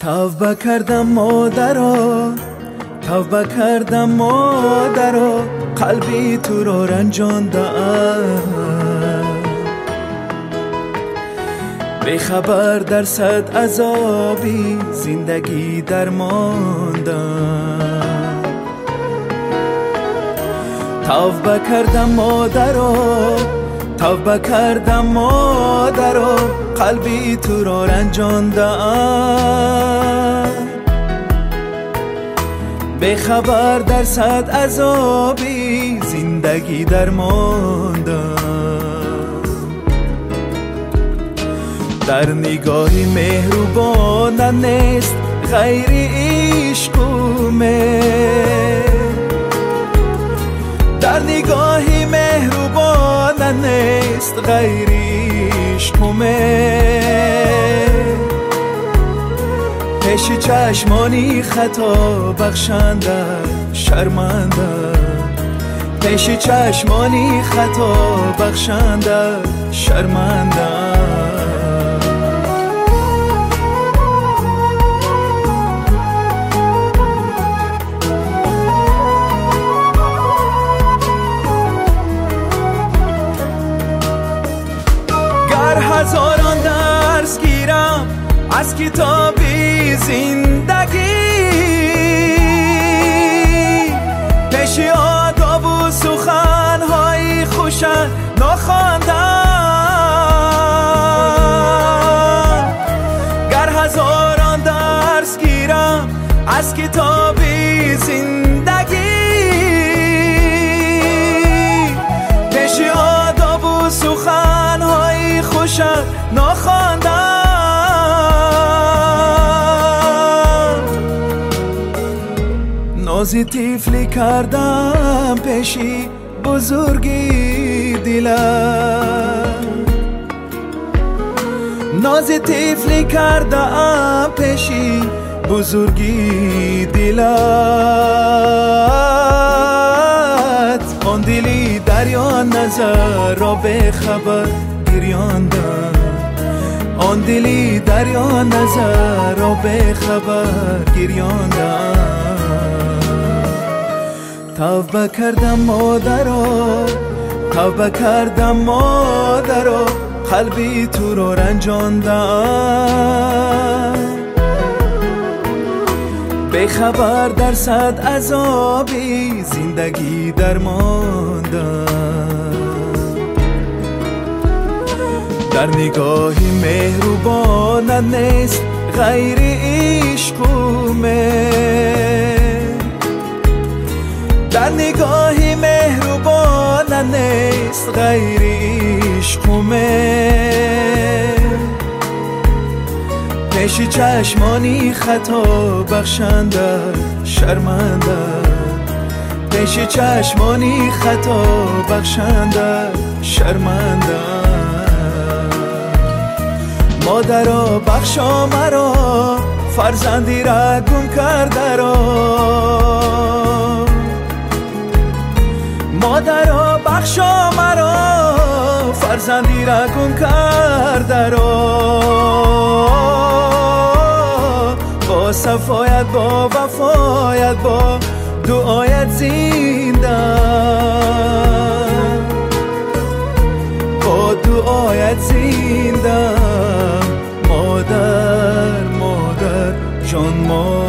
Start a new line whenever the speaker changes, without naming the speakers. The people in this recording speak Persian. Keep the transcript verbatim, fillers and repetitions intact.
توبه کردم مادرا، توبه کردم مادرا، قلبی تو رو رنجاندم، بی خبر در صد عذابی زندگی درماندم. توبه کردم مادرا، توبه کردم مادرا، قلبی تو رو رنجاندم، بی خبر در صد عذابی زندگی درماندم. در نگاهی مهربان نیست غیر عشق و مهر، در نگاهی مهربان نیست غیر عشق و مهر، پیش چشمانی خطا بخشنده شرمنده، پیش چشمانی خطا بخشنده شرمنده. هزاران درس گیرم از کتابی زندگی، پیش آداب و سخنهای خوشن نخواندم. گر هزاران درس گیرم از کتابی زندگی، پیش آداب و سخنهای خوشن نخواندم. نازی طفلی کردم پیشی بزرگی دلم، نازی طفلی کردم پیشی بزرگی دلت، آن دلی دریا نظر را به خبر گریاندم، آن دلی دریا نظر را به خبر گریاندم. توبه کردم مادرا، توبه کردم مادرا، قلبی تو رو رنجاندم، بی خبر در صد عذابی زندگی درماندم. در نگاهی مهربان نیست غیر عشق و مهر، در نگاهی مهربان نیست غیر عشق و مهر، پیش چشمانی خطا بخشنده شرمنده، پیش چشمانی خطا بخشنده شرمنده. مادرا بخشا مرا، فرزندی را گم کرده را، مادرا بخشا مرا، فرزندی را گم کرده را، با صفایت با وفایت با دعایت زنده، با دعایت زنده. مادر مادر جان مادر